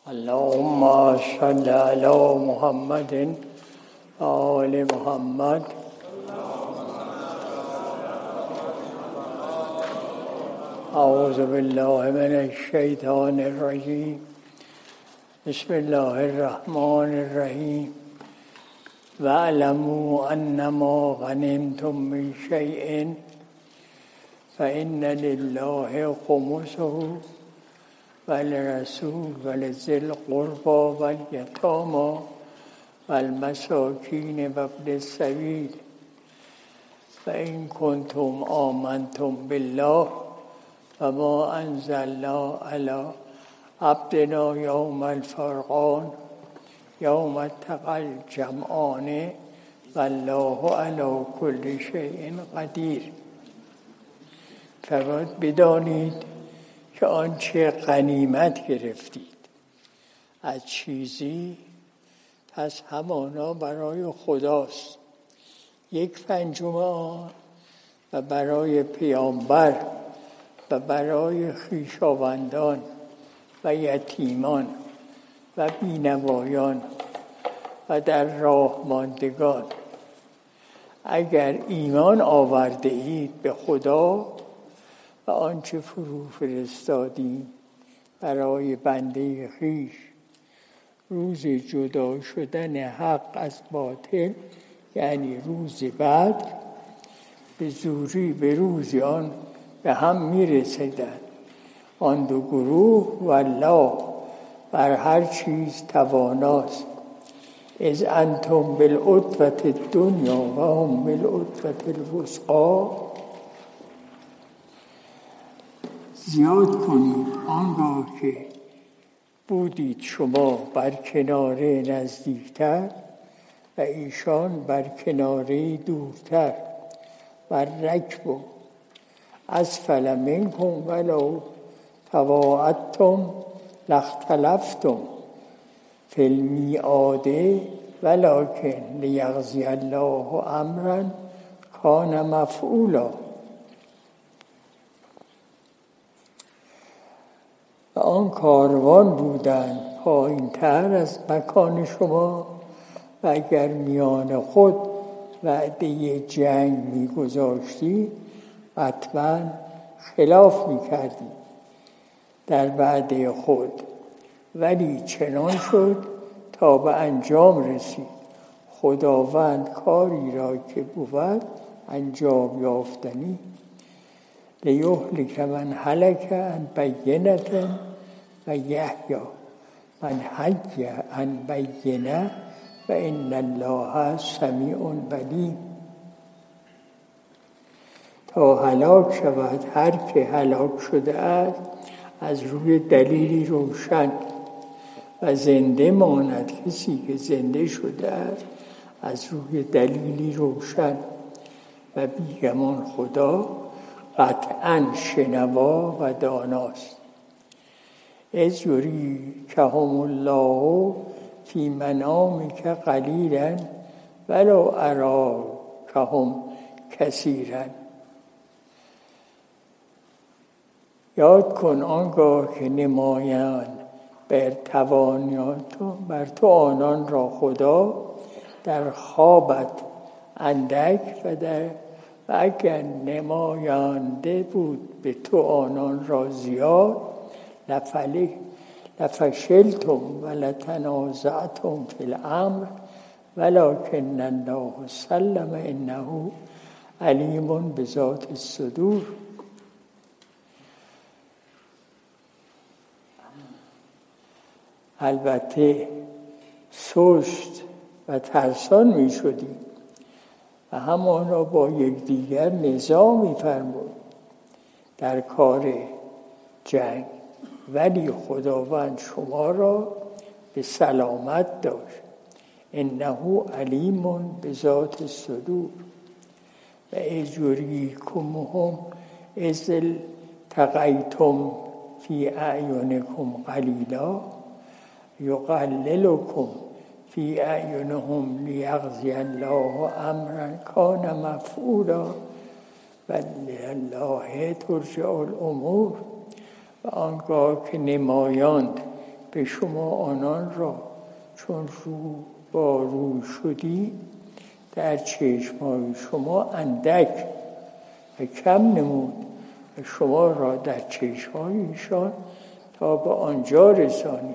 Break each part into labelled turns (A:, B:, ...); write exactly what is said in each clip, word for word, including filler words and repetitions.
A: اللهم صل على محمد و آل محمد اعوذ بالله من الشیطان الرجیم بسم الله الرحمن الرحیم واعلموا انما غنمتم من شیء فإن لله خمسه وللرسول ولذي القربى واليتامى والمساكين وابن السبيل فإن كنتم آمنتم بالله وما أنزلنا على عبدنا يوم الفرقان يوم التقى الجمعان والله على كل شيء قدیر. فرمود بدانید که آنچه غنیمت گرفتید از چیزی پس همانا برای خداست، یک پنجم آن و برای پیامبر و برای خویشاوندان و یتیمان و بینوایان و در راه ماندگان. اگر ایمان آورده اید به خدا و آنچه فرو فرستادیم برای بنده خویش، روز جدا شدن حق از باطل یعنی روز بعد، به زوری به روز آن به هم میرسیدند. آن دو گروه والله بر هر چیز تواناست. اذ انتم بالعدوة الدنیا و هم بالعدوة الوثقی. زیاد کنید آنگاه که بودید شما بر کناره نزدیکتر و ایشان بر کناره دورتر. و رکب اسفل منکم ولو تواعدتم لاختلفتم فی المیعاد ولکن لیقضی الله امرا کان مفعولا. و آن کاروان بودند پایین تر از مکان شما و اگر میان خود وعده جنگ میگذاشتی حتما خلاف میکردی در وعده خود، ولی چنان شد تا به انجام رسید. خداوند کاری را که بود انجام یافتنی. لیهلک من هلک عن بینة و یحیی من حی عن بینة و ان الله سمیع علیم. تا هلاک شود هر که هلاک شده است از روی دلیلی روشن، و زنده ماند کسی که زنده شده است از روی دلیلی روشن. و بیگمان خدا قطعاً شنوا و داناست. اذ یریکهم الله فی منامک قلیلا ولو اراکهم کثیرا. یاد کن آنگاه که نمایند بر توانیاتون بر تو آنان را خدا در خوابت اندک و در و اگر نماینده بود به تو آنان را زیاد لفله لفشلتم و لتنازعتم فی الامر ولکن الله سلم انه علیم بذات الصدور. البته سست و ترسان می شدیم و همانا با یکدیگر نزاع می فرمود در کار جنگ، ولی خداوند شما را به سلامت داشت. انه علیم بذات الصدور. و اذ یریکمهم اذ التقیتم فی اعینکم قلیلا یقللکم فی اعینهم لیقضی الله امرا کان مفعولا و لله ترجع الامور. و آنگاه که نمایاند به شما آنان را چون رو با روی شدی در چشمهای شما اندک و کم نمود و شما را در چشمهای ایشان تا به آنجا رسانی.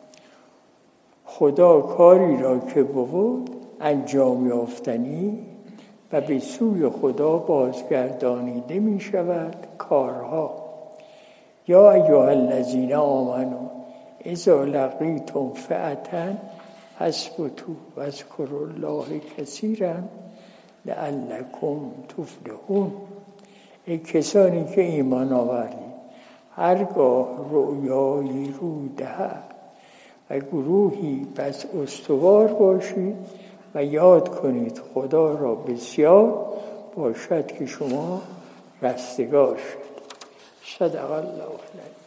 A: خدا کاری را که بود انجام یافتنی و به سوی خدا بازگردانیده می شود کارها. یا ایها الذین آمنوا اذا لقیتم فئة فاثبتوا واذکروا الله کثیرا لعلکم تفلحون. ای کسانی که ایمان آوردید، هرگاه رؤیایی روی دهد و گروهی پس استوار باشید و یاد کنید خدا را بسیار باشد که شما رستگار شد. صدق الله العظیم.